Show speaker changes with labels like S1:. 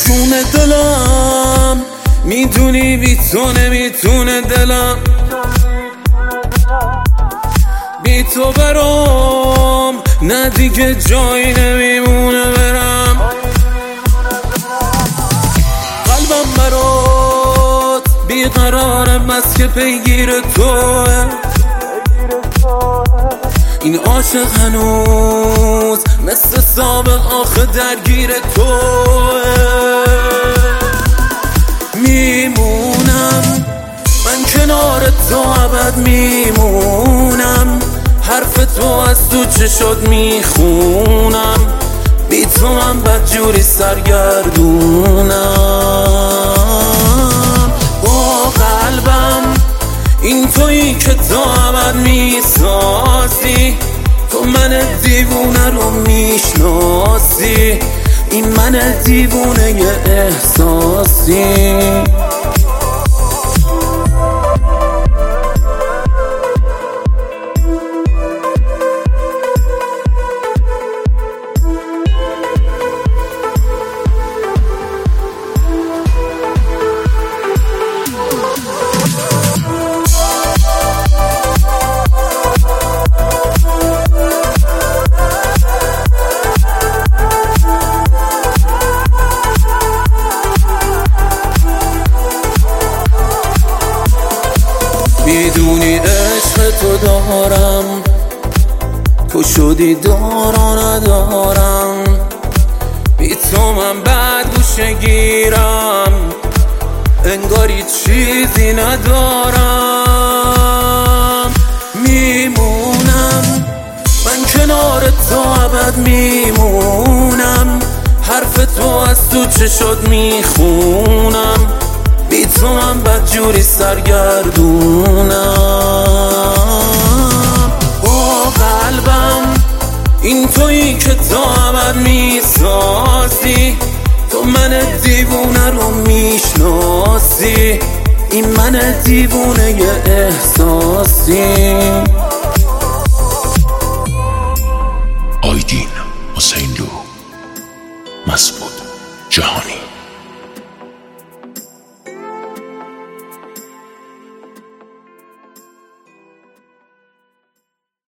S1: میخونه دلم، میدونی بی تو نمیتونه دلم، بی تو برام نه دیگه جایی نمیمونه برم. قلبم برات بیقراره بس که پیگیر توه، این عاشق هنوز مثل سابق آخه درگیر توه. میمونم من کنار تو ابد میمونم، حرف تو از تو چشات میخونم، بی تو من بدجوری سرگردونم. با قلبم این تویی که تو ابد میسازی، تو من دیوونه رو میشناسی، این من دیوونه احساسی. میدونی عشق تو دارم، تو شدی دارا ندارم، بی تو من بد گوشه گیرم، انگاری چیزی ندارم. میمونم من کنار تو ابد میمونم، حرف تو از تو چشات میخونم، بی تو من بدجوری سرگردونم. با قلبم این تویی که تو ابد میسازی، تو من دیوونه رو میشناسی، این من دیوونه احساسی.